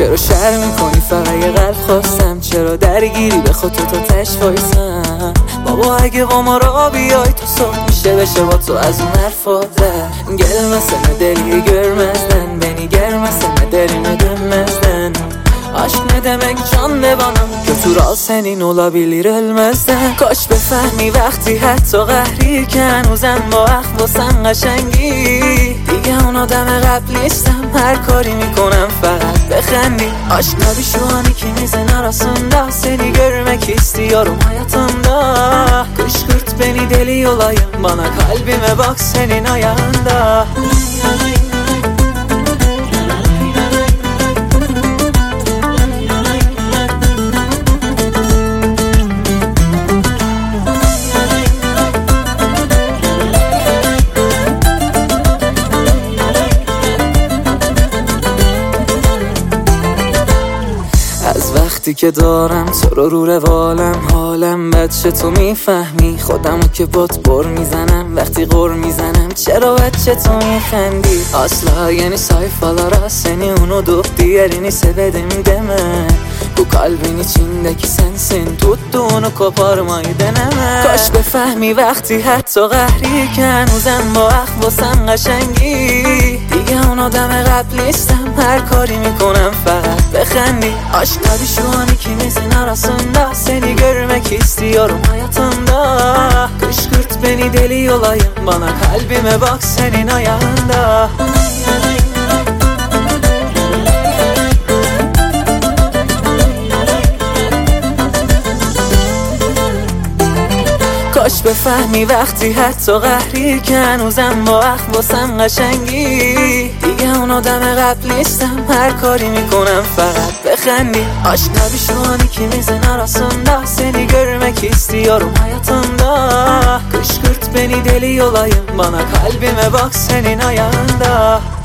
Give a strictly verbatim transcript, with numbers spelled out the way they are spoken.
چرا شر میکنی فقط یه قلب خواستم، چرا درگیری به خودتو تا تش وایسم. بابا اگه با ما را بیای تو صبح میشه بشه با تو از اون حرفاته. Gelmesene deliyi görmezden, beni gelmesene derine dönmezden. Aşk ne demek can de bana, götür al senin olabilir ölmezden. Kaç befehmi وقتی حتی قهریکن اوزن با اخ واسن قشنگی. دیگه اون آدم قبل نیستم، هر کاری میکنم فقط bexendi. Aşk tabi şu an ikimizin arasında, seni görmek istiyorum hayatımda. Kışkırt beni deli olayım, bana kalbime bak senin ayağında. از وقتی که دارم تو رو رو روالم، حالم بچه تو میفهمی. خودمو که بات بر میزنم وقتی غر میزنم، چرا بچه تو میخندی. Asla yeni sayfalara seni unutup diğerini sevedim deme. Bu kalbin içindeki sensin, tuttuğunu koparmayı deneme. Kaş befehmi وقتی حتی قهریکن اوزن با اخ واسن قشنگی. دیگه اون آدم قبل نیستم، هر کاری میکنم فقط bexendi. Aşk tabi şu an ikimizin arasında, seni görmek istiyorum hayatımda. Kışkırt beni deli olayım, bana kalbime bak senin ayağında. کاش بفهمی وقتی حتی قهریکن اوزن با اخ واسن قشنگی. دیگه اون آدم قبل نیستم، هر کاری میکنم فقط bexendi. Aşk tabi şu an ikimizin arasında, seni görmek istiyorum hayatımda. Kışkırt beni deli olayım, bana kalbime bak senin ayağında.